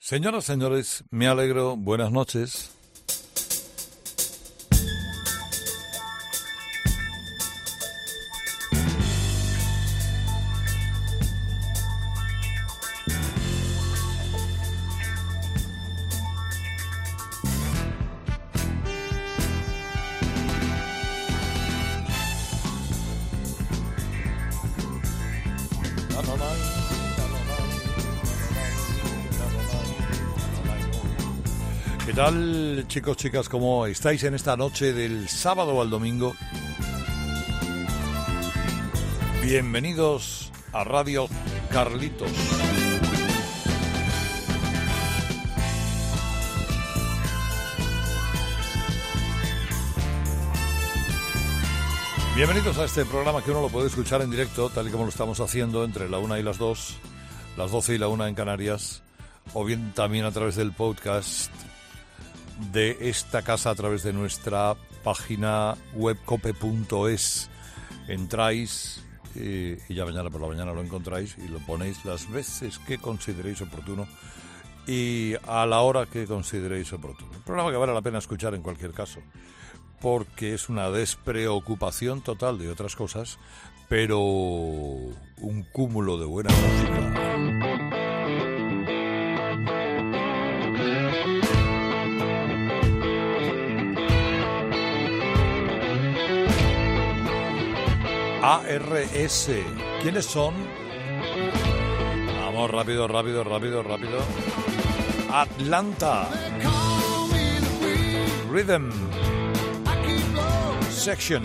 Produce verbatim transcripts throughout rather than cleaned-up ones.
Señoras, señores, me alegro. Buenas noches. ¿Qué tal, chicos, chicas? ¿Cómo estáis en esta noche del sábado al domingo? Bienvenidos a Radio Carlitos. Bienvenidos a este programa que uno lo puede escuchar en directo, tal y como lo estamos haciendo, entre la una y las dos, las doce y la una en Canarias, o bien también a través del podcast de esta casa a través de nuestra página web cope punto es. Entráis eh, y ya mañana por la mañana lo encontráis y lo ponéis las veces que consideréis oportuno y a la hora que consideréis oportuno. Un programa que vale la pena escuchar en cualquier caso, porque es una despreocupación total de otras cosas, pero un cúmulo de buena música. A R S. ¿Quiénes son? Vamos, rápido, rápido, rápido, rápido. Atlanta. Rhythm Section.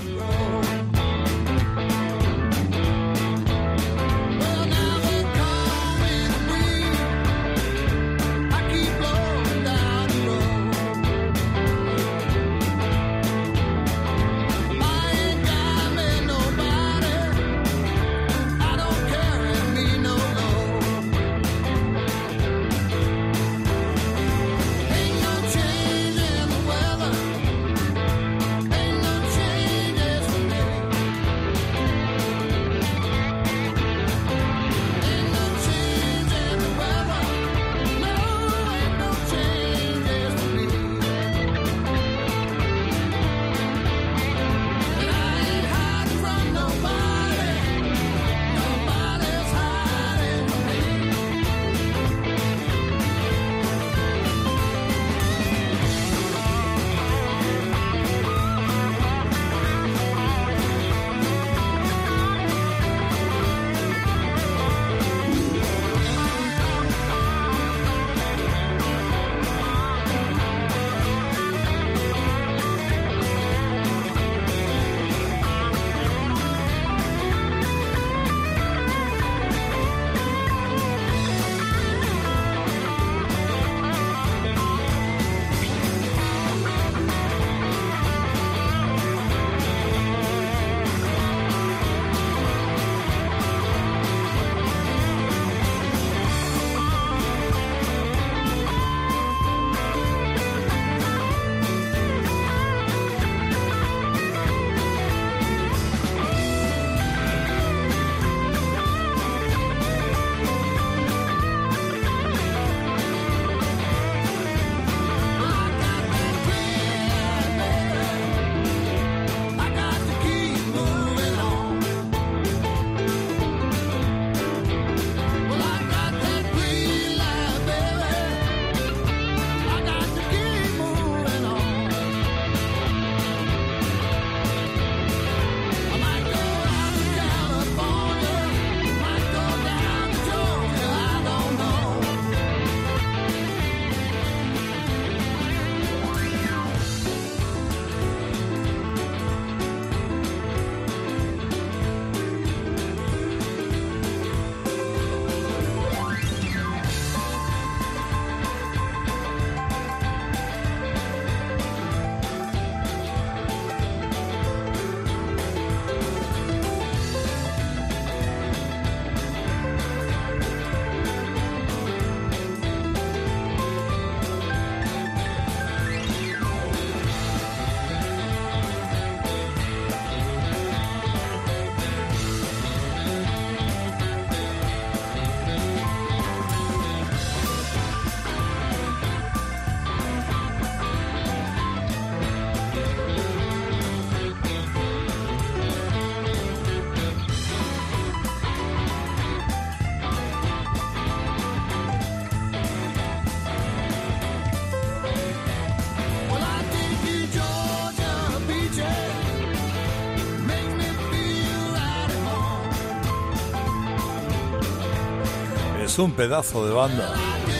Es un pedazo de banda.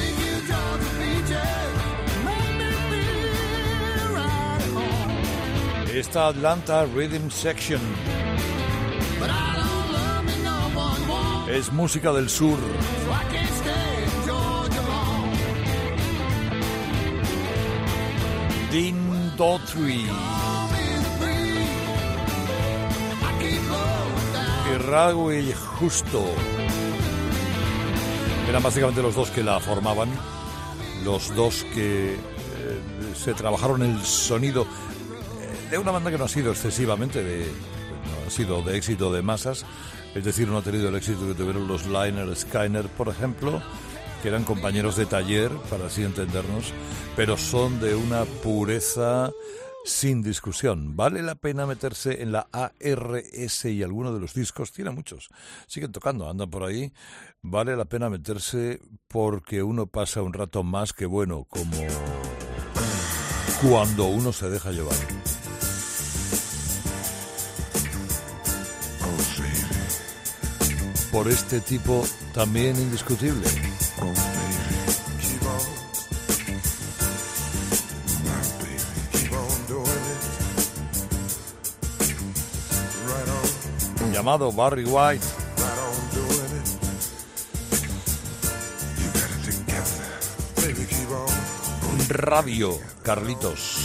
Esta Atlanta Rhythm Section es música del sur. Dean Daughtry y Raúl Justo eran básicamente los dos que la formaban, los dos que eh, se trabajaron el sonido eh, de una banda que no ha sido excesivamente de, no ha sido de éxito de masas, es decir, no ha tenido el éxito que tuvieron los Lynyrd Skynyrd, por ejemplo, que eran compañeros de taller, para así entendernos, pero son de una pureza sin discusión. Vale la pena meterse en la A R S y alguno de los discos, tiene muchos, siguen tocando, andan por ahí. Vale la pena meterse porque uno pasa un rato más que bueno, como cuando uno se deja llevar. Por este tipo también indiscutible. Llamado Barry White. Radio Carlitos.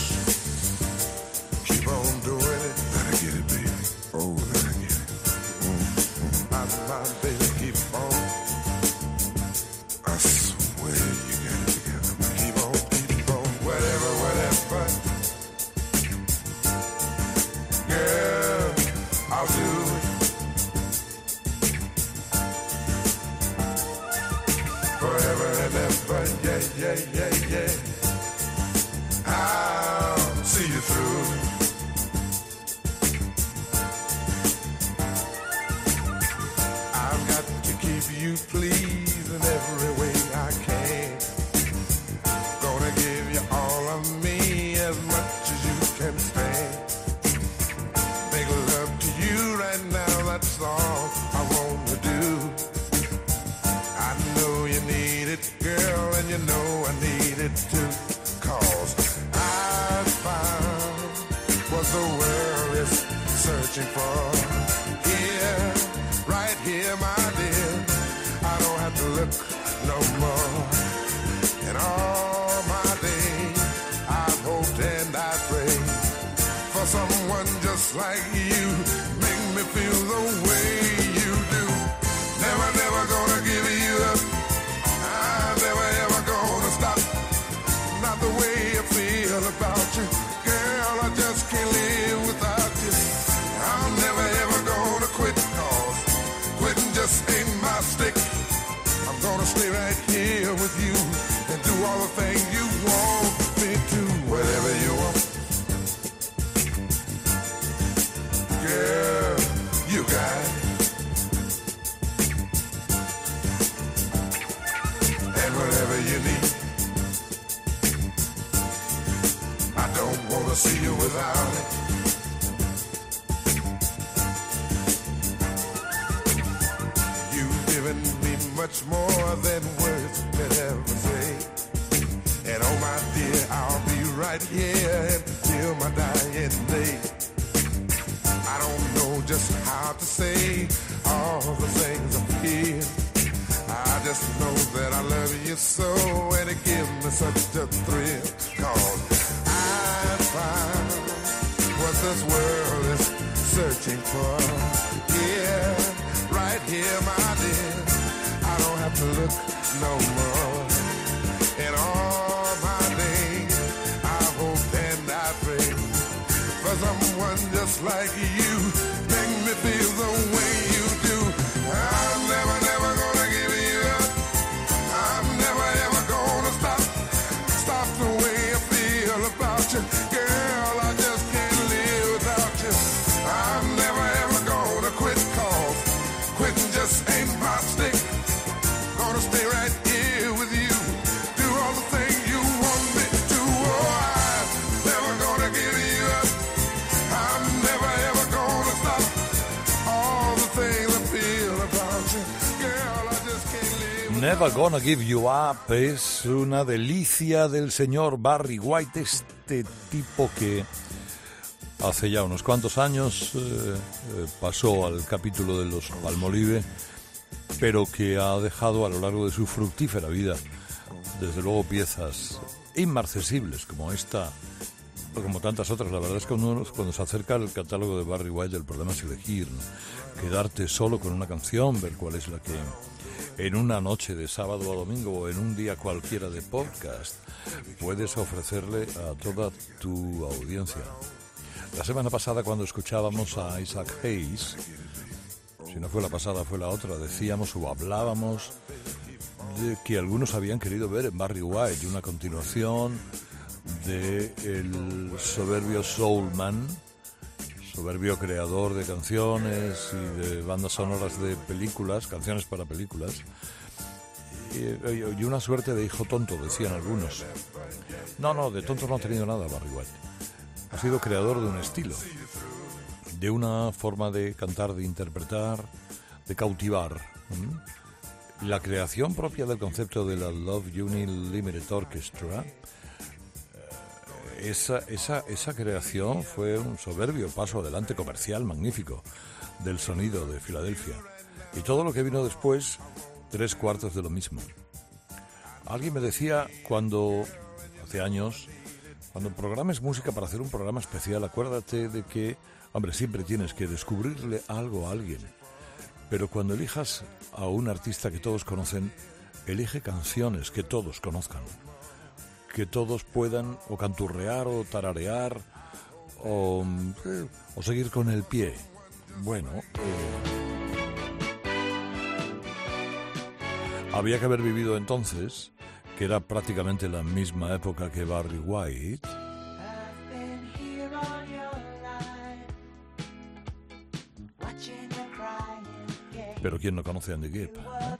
Never ever gonna Never Gonna Give You Up es una delicia del señor Barry White, este tipo que hace ya unos cuantos años eh, eh, pasó al capítulo de los Palmolive, pero que ha dejado a lo largo de su fructífera vida, desde luego, piezas inmarcesibles como esta, o como tantas otras. La verdad es que uno, cuando se acerca al catálogo de Barry White, el problema es elegir, ¿no? Quedarte solo con una canción, ver cuál es la que en una noche de sábado a domingo o en un día cualquiera de podcast puedes ofrecerle a toda tu audiencia. La semana pasada, cuando escuchábamos a Isaac Hayes, si no fue la pasada fue la otra, decíamos o hablábamos de que algunos habían querido ver en Barry White una continuación de el soberbio Soulman, soberbio creador de canciones y de bandas sonoras de películas, canciones para películas, y, y una suerte de hijo tonto, decían algunos. No, no, de tonto no ha tenido nada Barry White. Ha sido creador de un estilo, de una forma de cantar, de interpretar, de cautivar. ¿Mm? La creación propia del concepto de la Love Unlimited Orchestra, esa, esa, esa creación fue un soberbio paso adelante comercial magnífico del sonido de Filadelfia. Y todo lo que vino después, tres cuartos de lo mismo. Alguien me decía cuando, hace años, cuando programes música para hacer un programa especial, acuérdate de que, hombre, siempre tienes que descubrirle algo a alguien. Pero cuando elijas a un artista que todos conocen, elige canciones que todos conozcan, que todos puedan o canturrear o tararear o, eh, o seguir con el pie. Bueno, eh, había que haber vivido entonces, que era prácticamente la misma época que Barry White. Pero ¿quién no conoce a Andy Gibb?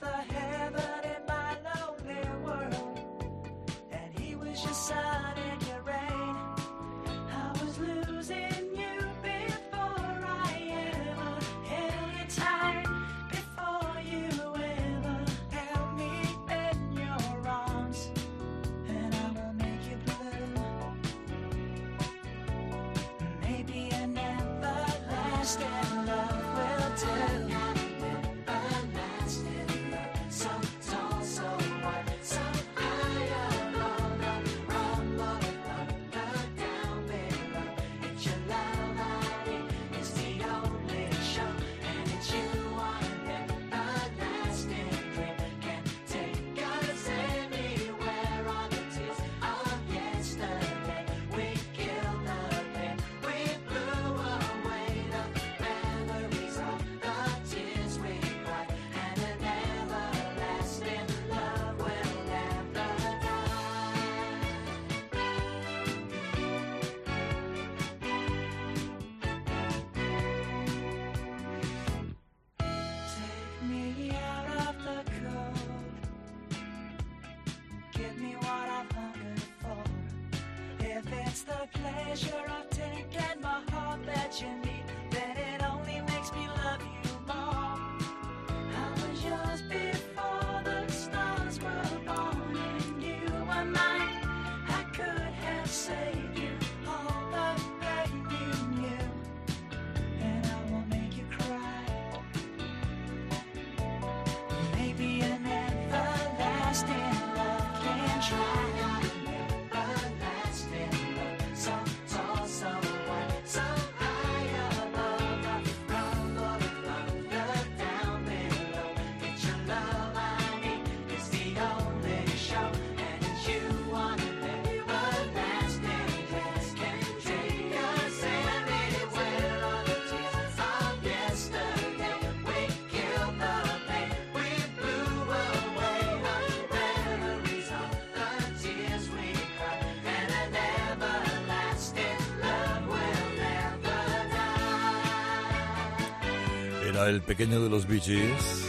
Era el pequeño de los Bee Gees.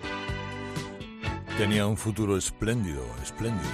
Tenía un futuro espléndido, espléndido.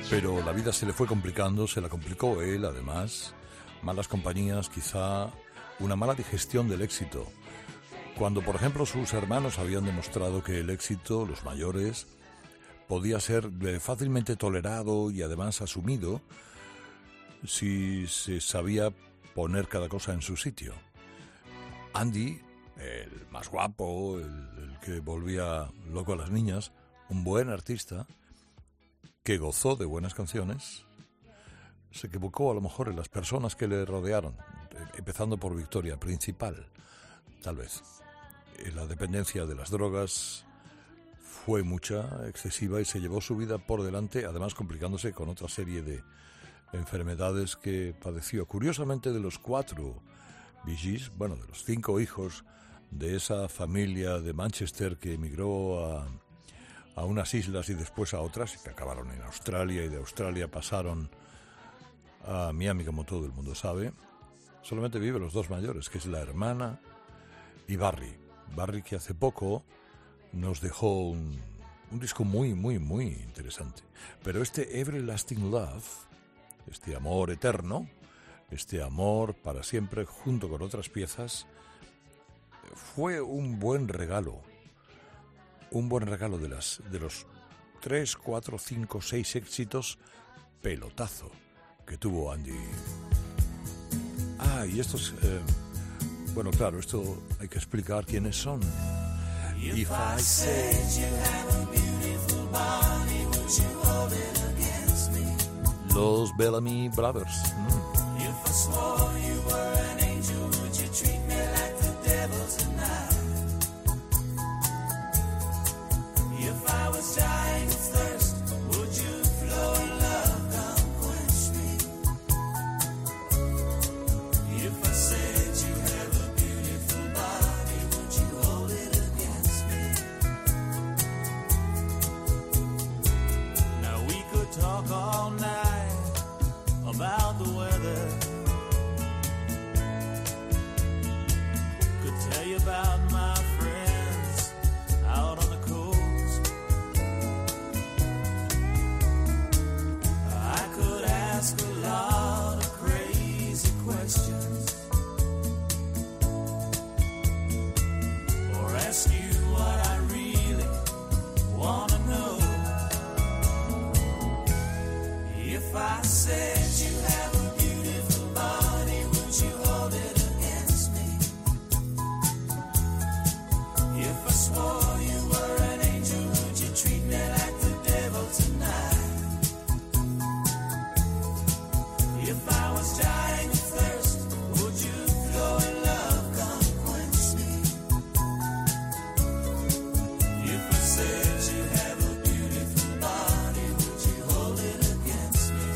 Pero la vida se le fue complicando, se la complicó él, además. Malas compañías, quizá una mala digestión del éxito. Cuando, por ejemplo, sus hermanos habían demostrado que el éxito, los mayores, podía ser fácilmente tolerado y además asumido si se sabía poner cada cosa en su sitio. Andy, el más guapo, el, el que volvía loco a las niñas, un buen artista que gozó de buenas canciones, se equivocó a lo mejor en las personas que le rodearon, empezando por Victoria, principal, tal vez. La dependencia de las drogas fue mucha, excesiva, y se llevó su vida por delante, además complicándose con otra serie de enfermedades que padeció. Curiosamente, de los cuatro Bee Gees, bueno, de los cinco hijos de esa familia de Manchester que emigró a, a unas islas y después a otras, y que acabaron en Australia, y de Australia pasaron a Miami, como todo el mundo sabe, solamente viven los dos mayores, que es la hermana y Barry. Barry, que hace poco nos dejó un, un disco muy, muy, muy interesante. Pero este Everlasting Love, este amor eterno, este amor para siempre, junto con otras piezas, fue un buen regalo. Un buen regalo de, las, de los tres, cuatro, cinco, seis éxitos pelotazo que tuvo Andy. Ah, y estos... Eh, bueno, claro, esto hay que explicar quiénes son. If I said you have a beautiful body, would you hold it against me? Los Bellamy Brothers. Mm. If I swore you were an angel, would you treat me like the devil tonight? If I was dying of thirst, would you flow in love, come quench me? If I said you have a beautiful body, would you hold it against me? Now we could talk all night about the weather, could tell you about my friends out on the coast. I could ask a lot of crazy questions, or ask you what I really want to know. If I said you have a beautiful body, would you hold it against me? If I swore you were an angel, would you treat me like the devil tonight? If I was dying of thirst, would you flow in love, come quench me? If I said you have a beautiful body, would you hold it against me?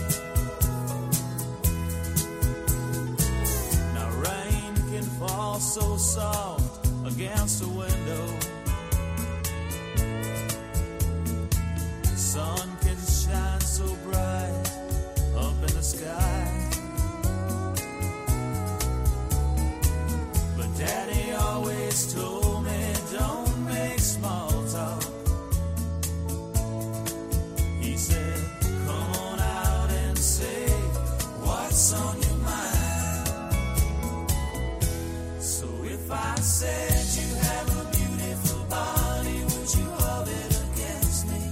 Now rain can fall so soft against a window, sun can shine so bright up in the sky, but Daddy always told me don't make small talk. He said, come on out and say what's on your mind. So if I said you have a beautiful body, would you hold it against me?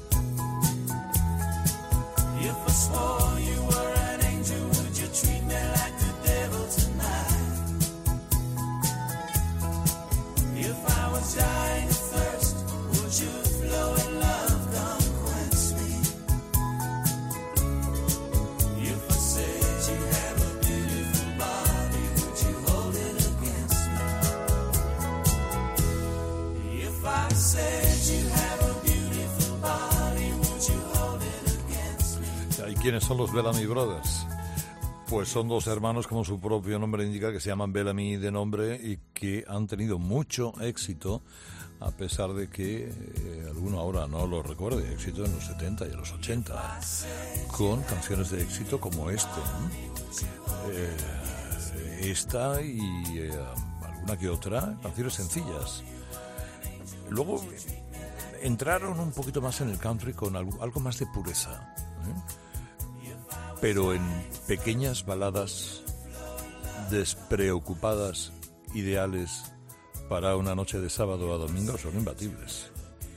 If I swore you were an angel, would you treat me like the devil tonight? If I was dying of thirst, would you flow in love, come quench me? If I said you have a beautiful body, would you hold it against me? If I said you have a beautiful body, would you hold it against me? ¿Y quiénes son los Bellamy Brothers? Pues son dos hermanos, como su propio nombre indica, que se llaman Bellamy de nombre y que han tenido mucho éxito, a pesar de que eh, alguno ahora no lo recuerde, éxito en los setenta y en los ochenta, con canciones de éxito como este, ¿no? eh, esta y eh, alguna que otra, canciones sencillas. Luego entraron un poquito más en el country con algo, algo más de pureza, ¿eh? Pero en pequeñas baladas despreocupadas, ideales para una noche de sábado a domingo, son imbatibles.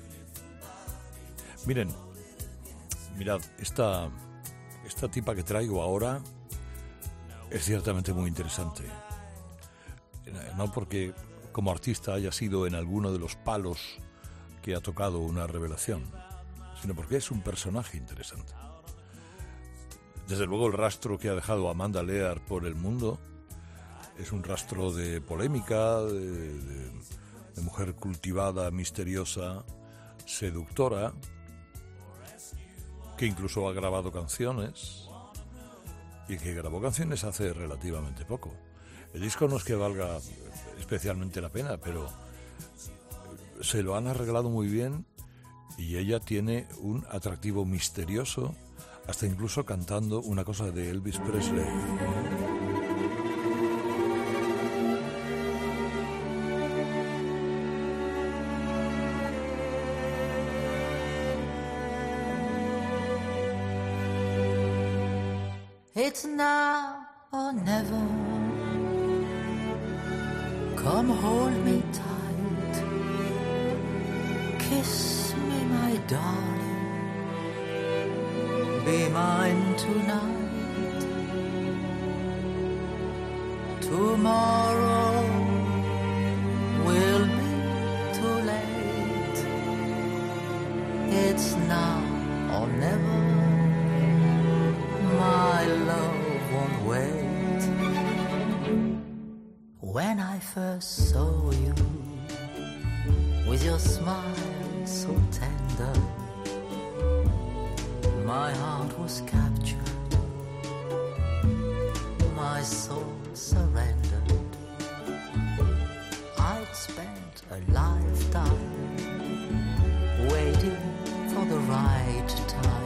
Miren, mirad, esta, esta tipa que traigo ahora es ciertamente muy interesante. No porque como artista haya sido en alguno de los palos que ha tocado una revelación, sino porque es un personaje interesante. Desde luego el rastro que ha dejado Amanda Lear por el mundo es un rastro de polémica, de, de, de mujer cultivada, misteriosa, seductora, que incluso ha grabado canciones y que grabó canciones hace relativamente poco. El disco no es que valga especialmente la pena, pero se lo han arreglado muy bien y ella tiene un atractivo misterioso, hasta incluso cantando una cosa de Elvis Presley. It's now or never. Come hold me tight. Kiss me, my darling. Be mine tonight. Tomorrow will be too late. It's now or never. My love won't wait. When I first saw you, with your smile so tender, my heart was captured, my soul surrendered. I'd spent a lifetime waiting for the right time.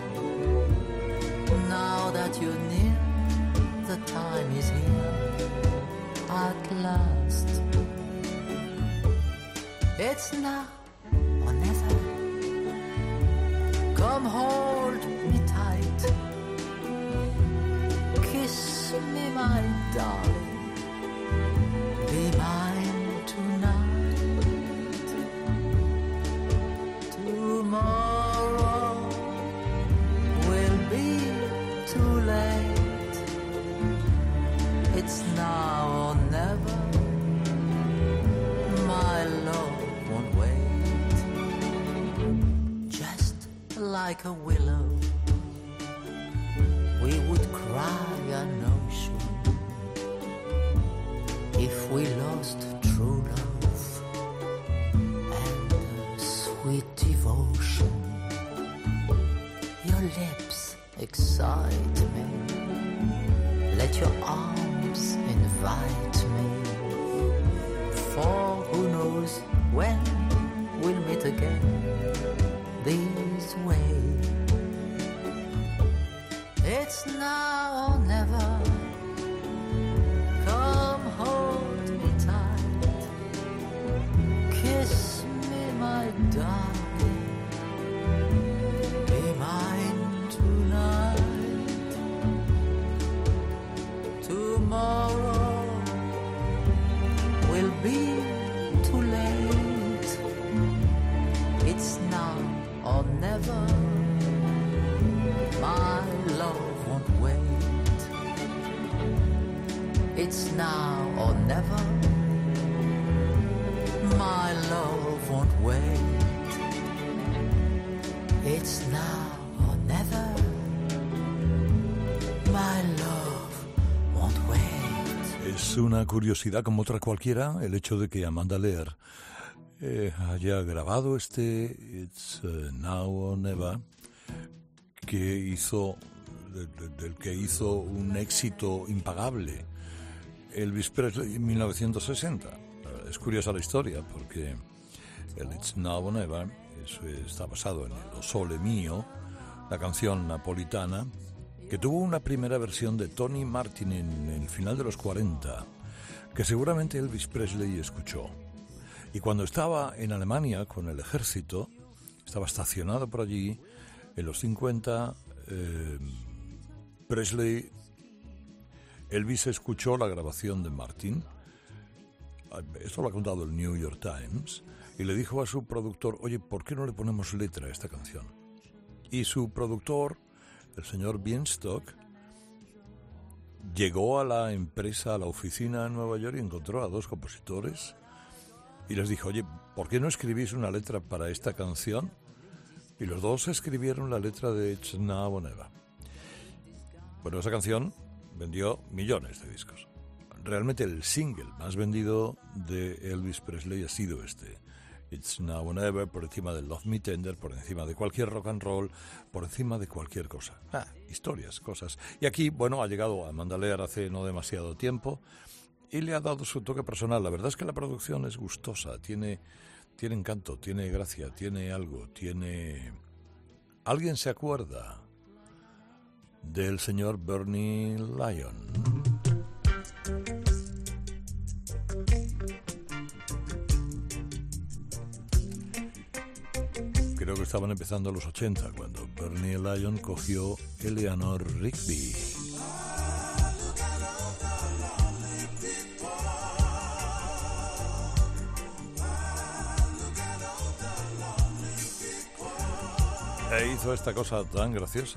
Now that you're near, the time is here at last. It's now or never. Come hold me tight. Kiss me, my darling. Be mine tonight. Tomorrow will be too late. It's now or never. My love won't wait. Just like a willow, we would cry an ocean if we lost true love and sweet devotion. Your lips excite me. Let your arms invite me. For who knows when we'll meet again this way. It's now or never. Come hold me tight. Kiss me, my darling. Be mine tonight. Tomorrow will be too late. It's now or never. My love won't wait. It's now or never. My love won't wait. It's now or never. My love won't wait. Es una curiosidad como otra cualquiera el hecho de que Amanda Lear eh, haya grabado este It's uh, Now or Never, que hizo de, de, del que hizo un éxito impagable Elvis Presley en mil novecientos sesenta. Es curiosa la historia porque el It's Now or Never es, está basado en el O Sole Mio, la canción napolitana que tuvo una primera versión de Tony Martin en el final de los cuarenta, que seguramente Elvis Presley escuchó. Y cuando estaba en Alemania con el ejército, estaba estacionado por allí, en los cincuenta, eh, Presley, Elvis escuchó la grabación de Martin, esto lo ha contado el New York Times, y le dijo a su productor, oye, ¿por qué no le ponemos letra a esta canción? Y su productor, el señor Bienstock, llegó a la empresa, a la oficina en Nueva York y encontró a dos compositores y les dijo, oye, ¿por qué no escribís una letra para esta canción? Y los dos escribieron la letra de It's Now or Never. Bueno, esa canción vendió millones de discos. Realmente el single más vendido de Elvis Presley ha sido este, It's Now or Never, por encima de Love Me Tender, por encima de cualquier rock and roll, por encima de cualquier cosa. Ah, historias, cosas. Y aquí, bueno, ha llegado Amanda Lear hace no demasiado tiempo y le ha dado su toque personal. La verdad es que la producción es gustosa, tiene, tiene encanto, tiene gracia, tiene algo, tiene... ¿Alguien se acuerda del señor Bernie Lyon? Creo que estaban empezando los ochenta cuando Bernie Lyon cogió Eleanor Rigby. E hizo esta cosa tan graciosa.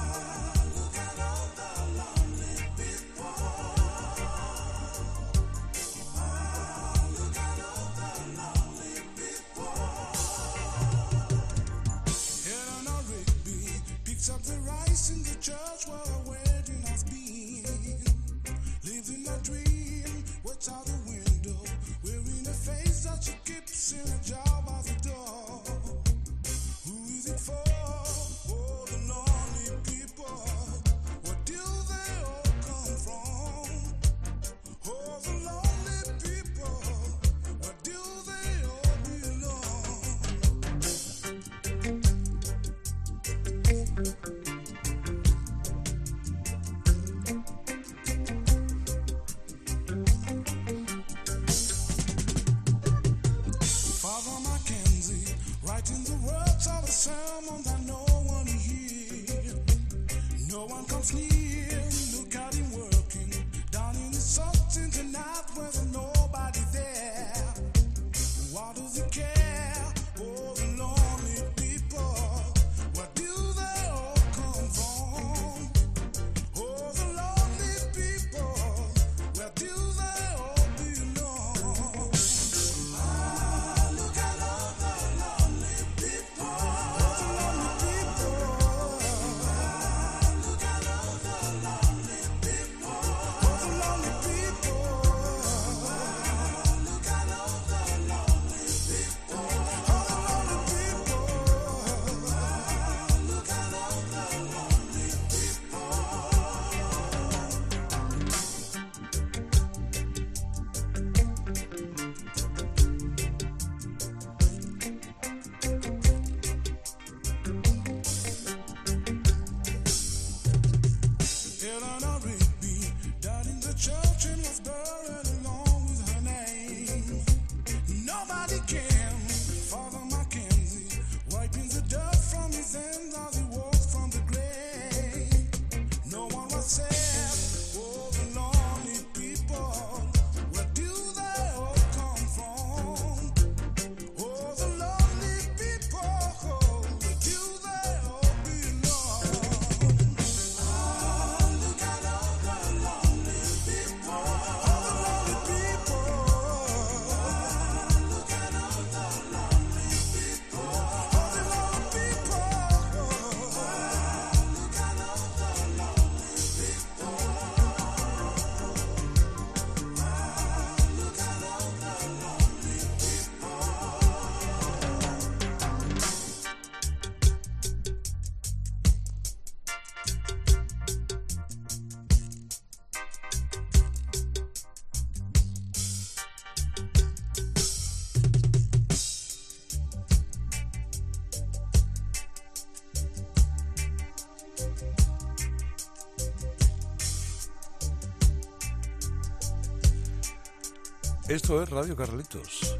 Esto es Radio Carlitos.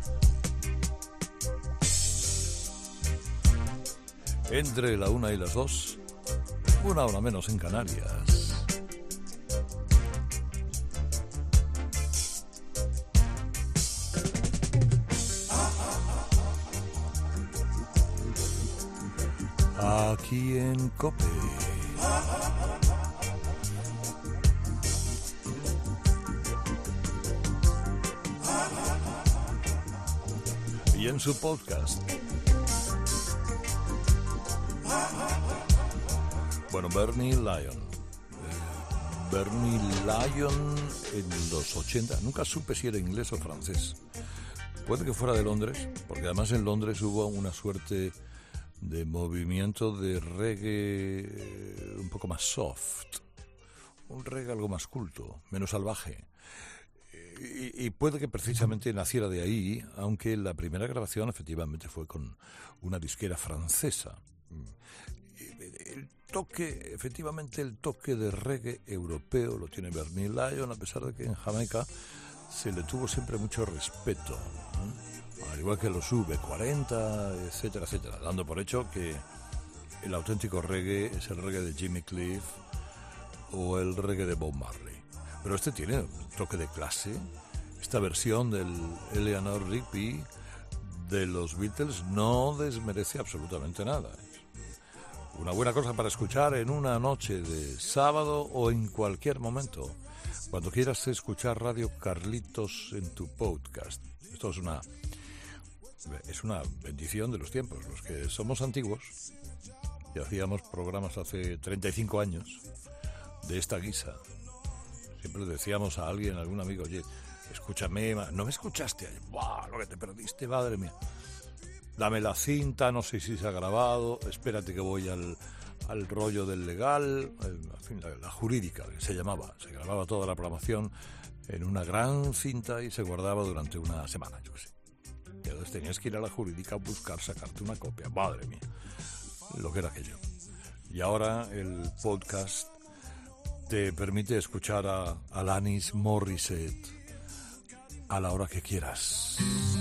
Entre la una y las dos, una hora menos en Canarias. Aquí en COPE. Y en su podcast. Bueno, Bernie Lyon. Eh, Bernie Lyon en los ochenta. Nunca supe si era inglés o francés. Puede que fuera de Londres, porque además en Londres hubo una suerte de movimiento de reggae un poco más soft. Un reggae algo más culto, menos salvaje. Y, y puede que precisamente naciera de ahí, aunque la primera grabación efectivamente fue con una disquera francesa. El toque, efectivamente el toque de reggae europeo lo tiene Bernie Lyon, a pesar de que en Jamaica se le tuvo siempre mucho respeto, ¿eh? Al igual que los V cuarenta, etcétera, etcétera, dando por hecho que el auténtico reggae es el reggae de Jimmy Cliff o el reggae de Bob Marley. Pero este tiene un toque de clase. Esta versión del Eleanor Rigby de los Beatles no desmerece absolutamente nada. Una buena cosa para escuchar en una noche de sábado o en cualquier momento, cuando quieras escuchar Radio Carlitos en tu podcast. Esto es una, es una bendición de los tiempos. Los que somos antiguos y hacíamos programas hace treinta y cinco años de esta guisa, siempre decíamos a alguien, a algún amigo, oye, escúchame, ¿no me escuchaste? ¡Buah, lo que te perdiste, madre mía! Dame la cinta, no sé si se ha grabado, espérate que voy al, al rollo del legal, en fin, la, la jurídica, que se llamaba. Se grababa toda la programación en una gran cinta y se guardaba durante una semana, yo qué sé. Y entonces tenías que ir a la jurídica a buscar, sacarte una copia, madre mía, lo que era aquello. Y ahora el podcast te permite escuchar a Alanis Morissette a la hora que quieras.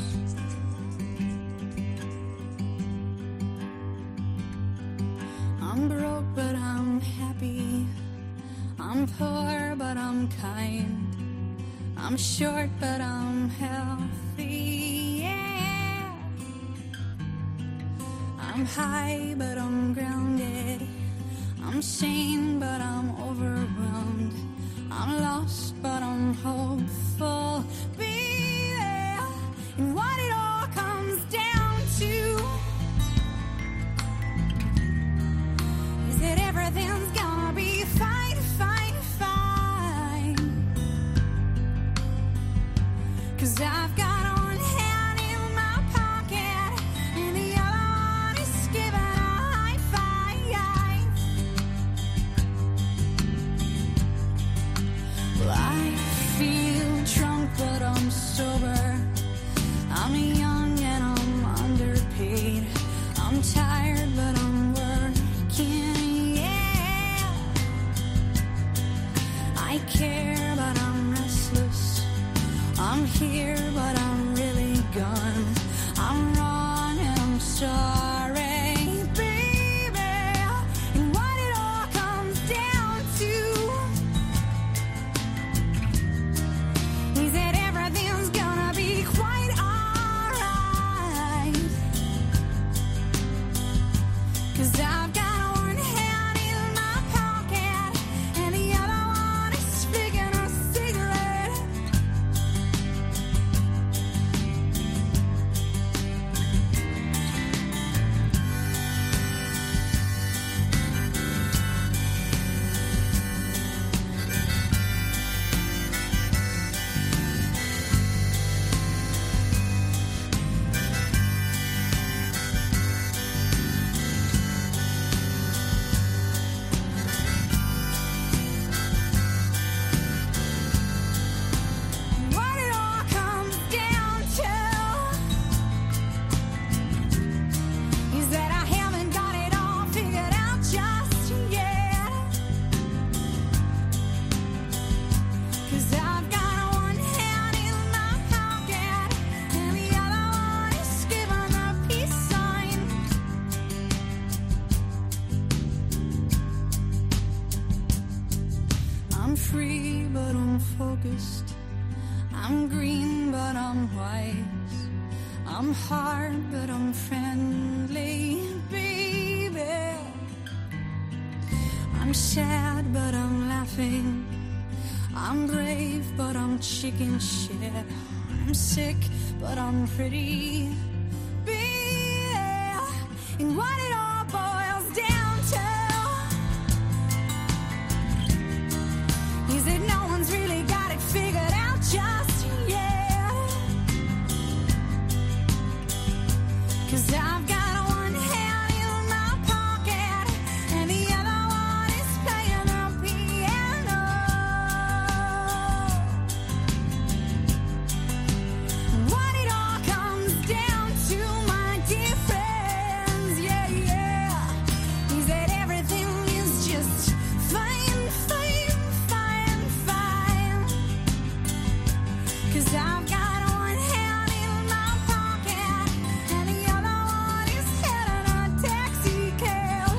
I'm broke but I'm happy, I'm poor but I'm kind, I'm short but I'm healthy, yeah. I'm high but I'm grounded, I'm sane but I'm overwhelmed, I'm lost but I'm hopeful, baby. And what it all comes down to is that everything's gonna be fine, fine, fine. 'Cause I've got one hand in my pocket and the other one is giving a high five. Well, I feel drunk but I'm sober, I'm young and I'm underpaid, I'm tired but I'm working, yeah. I care but I'm restless, I'm here but I'm really gone, I'm wrong and I'm sorry, baby. And what it all comes down to is that everything's gonna be quite alright. 'Cause I've got one hand in my pocket and the other one is flicking a cigarette. focused. I'm green, but I'm wise. I'm hard, but I'm friendly, baby. I'm sad, but I'm laughing. I'm brave, but I'm chicken shit. I'm sick, but I'm pretty, baby. And what it all boils down to is that no one's really got it figured out just yet. 'Cause I've got one hand in my pocket and the other one is playing the piano. What it all comes down to, my dear friends, yeah, yeah, is that everything is just fine, fine, fine, fine. 'Cause I've got one hand in my pocket and the other one is heading a taxi cab.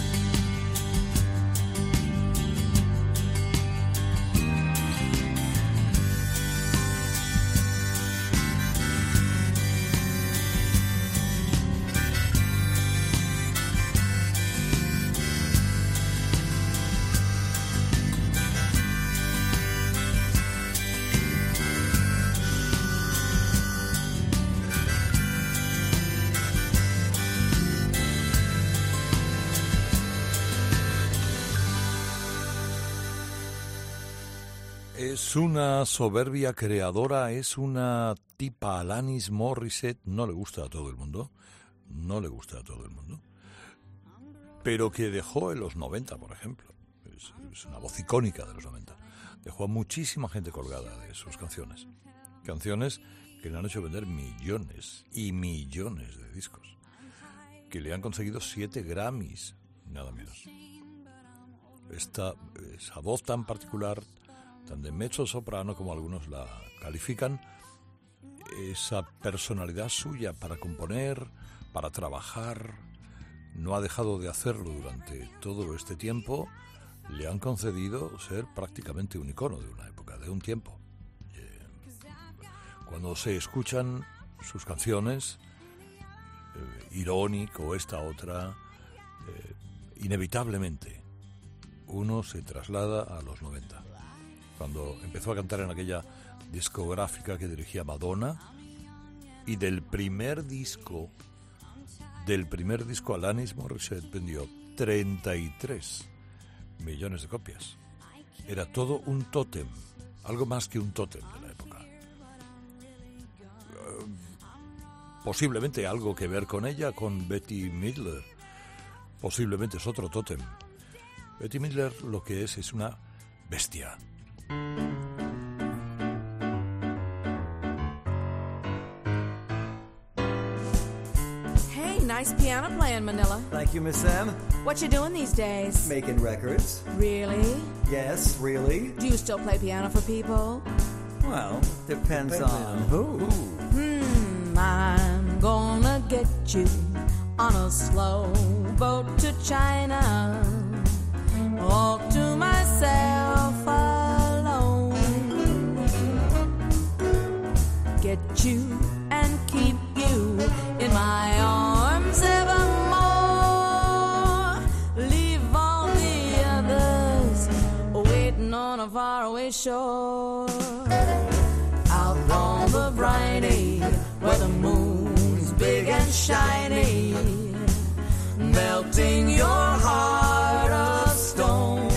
Es una soberbia creadora, es una tipa. Alanis Morissette no le gusta a todo el mundo, no le gusta a todo el mundo, pero que dejó en los noventa, por ejemplo, es, es una voz icónica de los noventa, dejó a muchísima gente colgada de sus canciones, canciones que le han hecho vender millones y millones de discos, que le han conseguido siete Grammys, nada menos. Esta, esa voz tan particular, tan de mezzo soprano como algunos la califican, esa personalidad suya para componer, para trabajar, no ha dejado de hacerlo durante todo este tiempo, le han concedido ser prácticamente un icono de una época, de un tiempo. Eh, cuando se escuchan sus canciones, eh, Ironic o esta otra, eh, inevitablemente uno se traslada a los noventa. Cuando empezó a cantar en aquella discográfica que dirigía Madonna, y del primer disco, del primer disco Alanis Morissette vendió treinta y tres millones de copias. Era todo un tótem, algo más que un tótem de la época. Uh, posiblemente algo que ver con ella, con Bette Midler. Posiblemente es otro tótem. Bette Midler lo que es es una bestia. Hey, nice piano playing, Manila. Thank you, Miss Sam. What you doing these days? Making records. Really? Yes, really? Do you still play piano for people? Well, depends on who. Hmm, I'm gonna get you on a slow boat to China, all to myself alone. Get you and keep you in my arms evermore. Leave all the others waiting on a faraway shore. Out on the briny where the moon's big and shiny, melting your heart of stone.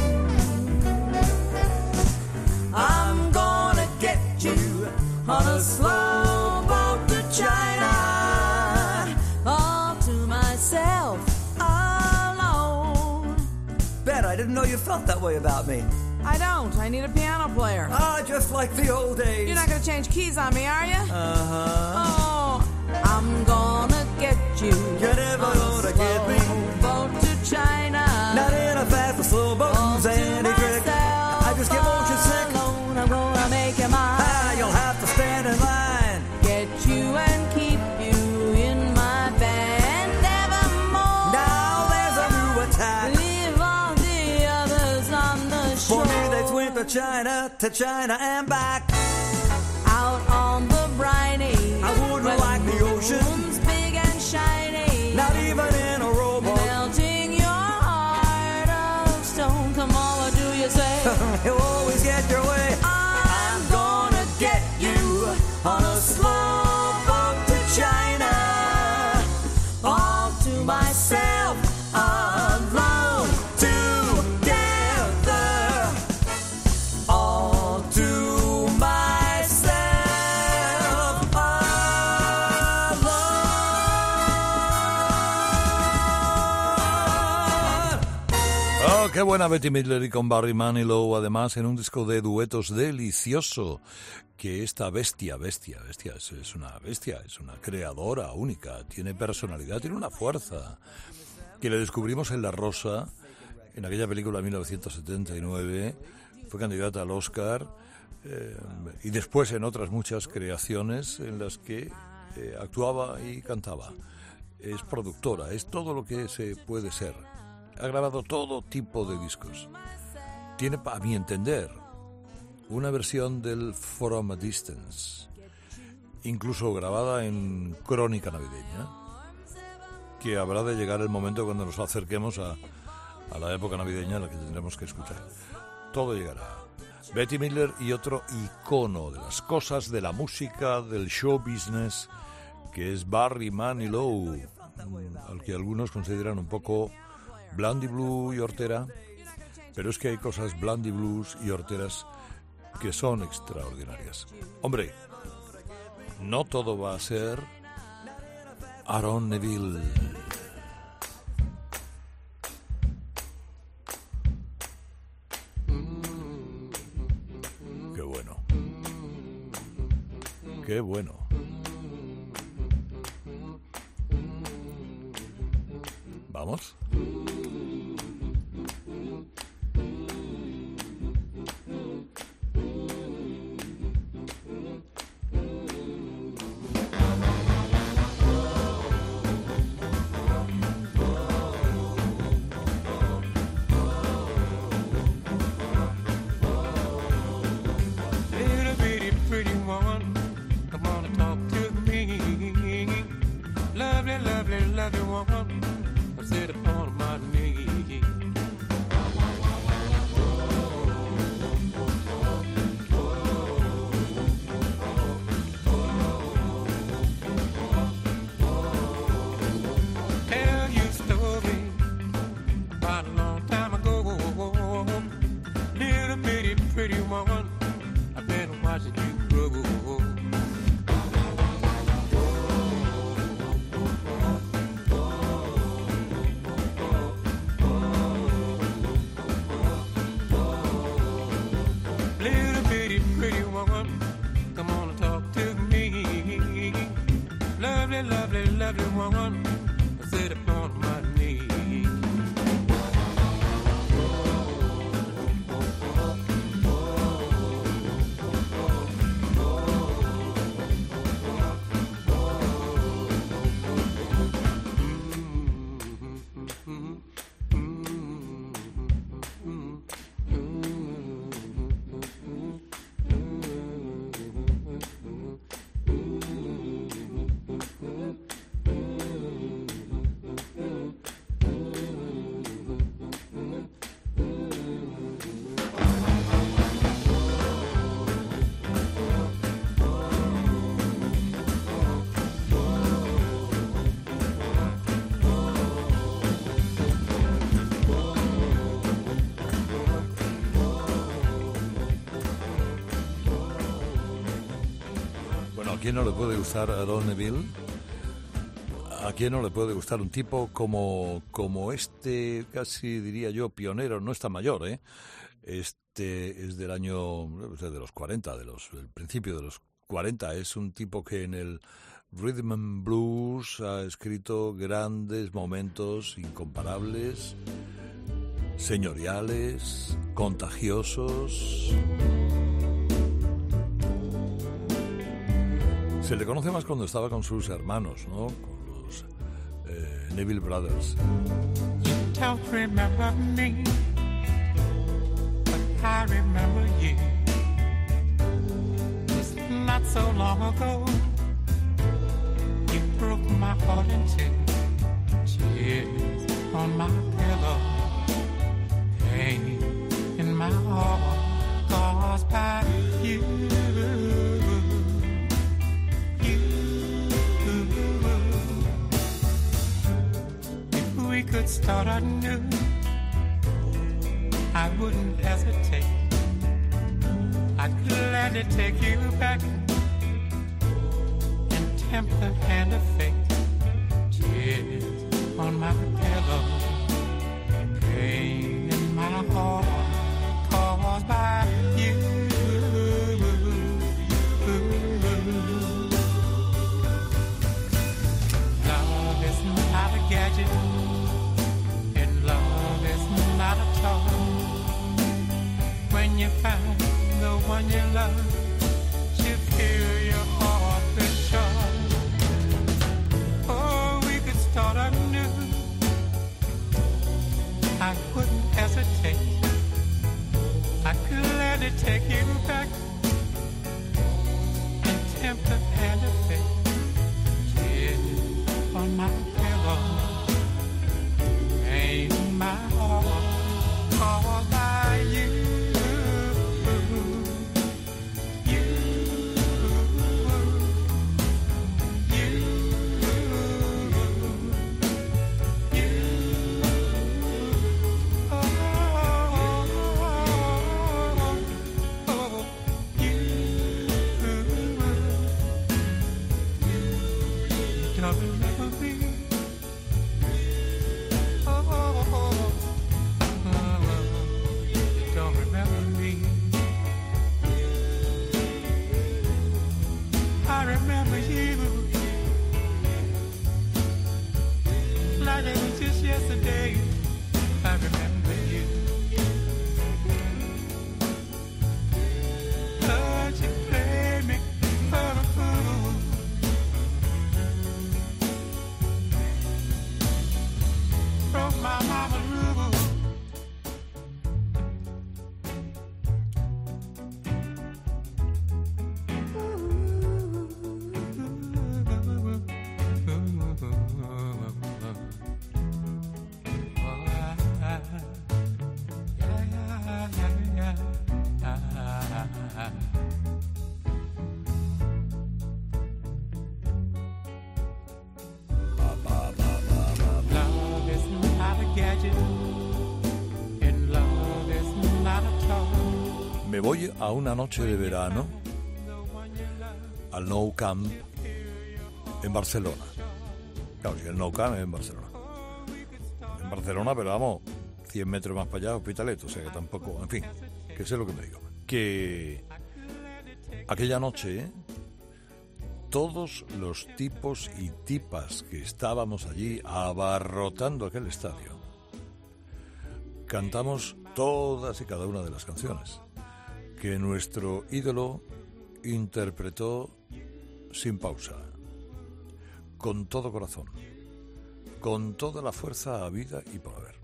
I'm gonna get you on a slow boat to China, all to myself alone. Bet I didn't know you felt that way about me. I don't. I need a piano player. Ah, just like the old days. You're not gonna change keys on me, are you? Uh-huh. Oh, I'm gonna get you. You're never on a gonna get me. slow boat to China. Not in a fast or slow boat, All to Sandy Crick. myself I just get motion sick. alone. I'm gonna make you mine. Ah, you'll have to stand in line. Get you and keep you in my band evermore. Now there's a new attack. Leave all the others on the shore. For me, they went to China to China and back. Out on the briny, I wouldn't where like the ocean. moon's big and shiny, Not even in a rowboat. melting your heart of stone. Come on, what do you say? You always get your way. I'm gonna get you on a slow boat to China. All to myself, alone, together. All to myself, alone. Oh, qué buena Betty Midler y con Barry Manilow, además en un disco de duetos delicioso, que esta bestia, bestia, bestia, es, es una bestia, es una creadora única, tiene personalidad, tiene una fuerza, que le descubrimos en La Rosa, en aquella película de mil novecientos setenta y nueve, fue candidata al Oscar, eh, y después en otras muchas creaciones en las que eh, actuaba y cantaba. Es productora, es todo lo que se puede ser. Ha grabado todo tipo de discos. Tiene, a mi entender, una versión del From a Distance, incluso grabada en crónica navideña, que habrá de llegar el momento cuando nos acerquemos a, a la época navideña en la que tendremos que escuchar. Todo llegará. Betty Midler y otro icono de las cosas de la música, del show business, que es Barry Manilow, al que algunos consideran un poco Blondie Blue y hortera, pero es que hay cosas Blondie Blues y horteras que son extraordinarias. Hombre, no todo va a ser Aaron Neville. Qué bueno. Qué bueno. ¿Vamos? Little bitty pretty woman, come on and talk to me. Lovely, lovely, lovely woman, I sit upon my knee. Tell you a story about a long time ago. Little bitty pretty woman, I've been watching you grow. Little bitty pretty woman, come on and talk to me. Lovely, lovely, lovely woman, I sit upon my knee. ¿A quién no le puede gustar Aaron Neville? ¿A quién no le puede gustar un tipo como, como este, casi diría yo, pionero? No está mayor, ¿eh? Este es del año, de los cuarenta, de los, del principio de los cuarenta. Es un tipo que en el Rhythm and Blues ha escrito grandes momentos incomparables, señoriales, contagiosos. Se le conoce más cuando estaba con sus hermanos, ¿no? Con los eh, Neville Brothers. You don't remember me, but I remember you. so long ago. You broke my heart in two. Tears on my pillow, pain in my heart caused by you. You. If we could start anew, I wouldn't hesitate. I'd gladly take you back and tempt the hand of fate. Tears on my pillow, pain in my heart caused by you. Love is not a gadget, and love is not a toy. When you find the one you love, you feel your heart with joy. Oh, we could start anew. I wouldn't hesitate. I'd gladly take you back and tempt the hand of fate. Tears on my pillow, pain in my heart caused by you. Yesterday, I remember you. But you played me for a fool. Broke my mama's rule. Me voy a una noche de verano al Nou Camp en Barcelona. Claro, si el Nou Camp es en Barcelona. En Barcelona, pero vamos, cien metros más para allá, Hospitalet, o sea que tampoco, en fin, que sé lo que me digo. Que aquella noche, ¿eh? Todos los tipos y tipas que estábamos allí abarrotando aquel estadio, cantamos todas y cada una de las canciones que nuestro ídolo interpretó sin pausa, con todo corazón, con toda la fuerza habida y por haber.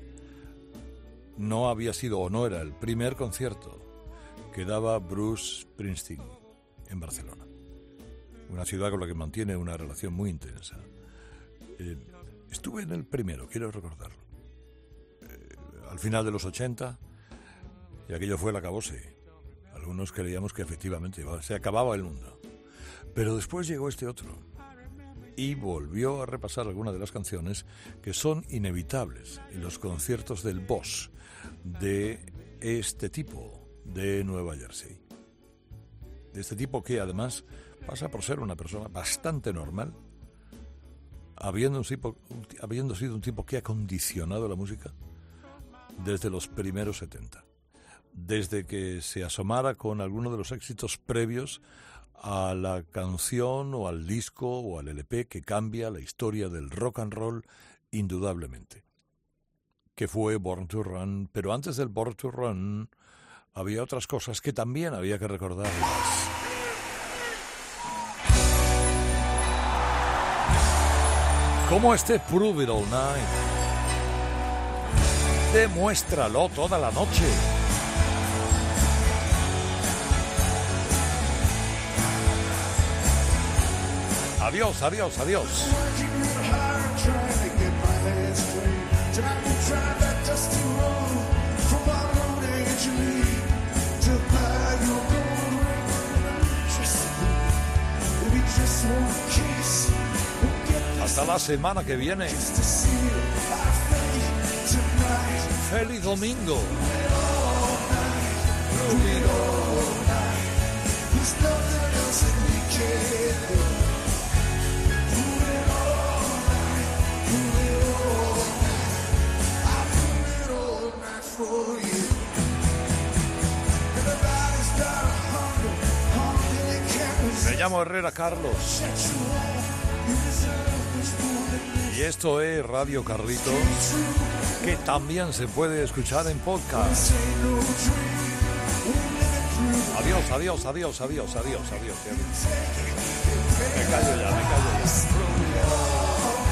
No había sido o no era el primer concierto que daba Bruce Springsteen en Barcelona, una ciudad con la que mantiene una relación muy intensa. Eh, estuve en el primero, quiero recordarlo, eh, al final de los ochenta, y aquello fue el acabose. Algunos creíamos que efectivamente se acababa el mundo. Pero después llegó este otro y volvió a repasar algunas de las canciones que son inevitables en los conciertos del boss de este tipo de Nueva Jersey. De este tipo que además pasa por ser una persona bastante normal, habiendo, un tipo, habiendo sido un tipo que ha condicionado la música desde los primeros setenta. Desde que se asomara con alguno de los éxitos previos a la canción o al disco o al L P que cambia la historia del rock and roll indudablemente, que fue Born to Run, pero antes del Born to Run había otras cosas que también había que recordarlas. Como este Prove It All Night. Demuéstralo toda la noche. Adiós, adiós, adiós. Hasta la semana que viene. Feliz domingo. Me llamo Herrera Carlos y esto es Radio Carlitos, que también se puede escuchar en podcast. Adiós, adiós, adiós, adiós, adiós, adiós. Me callo ya, me callo ya.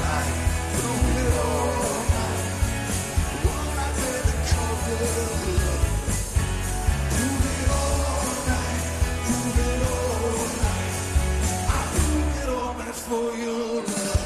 For your love.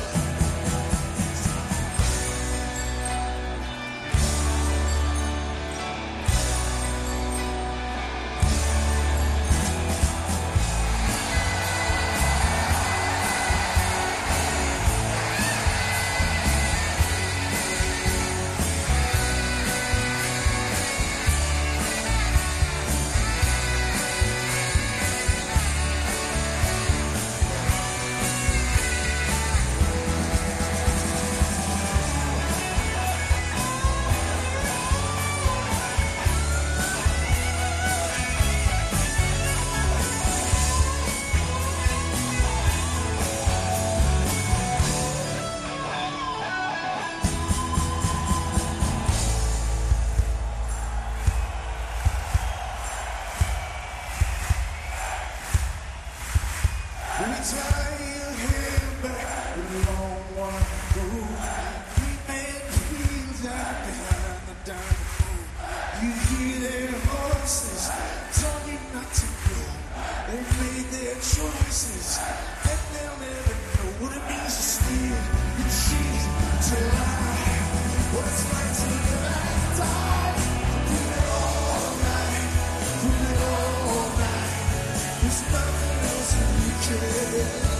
There's nothing else we care.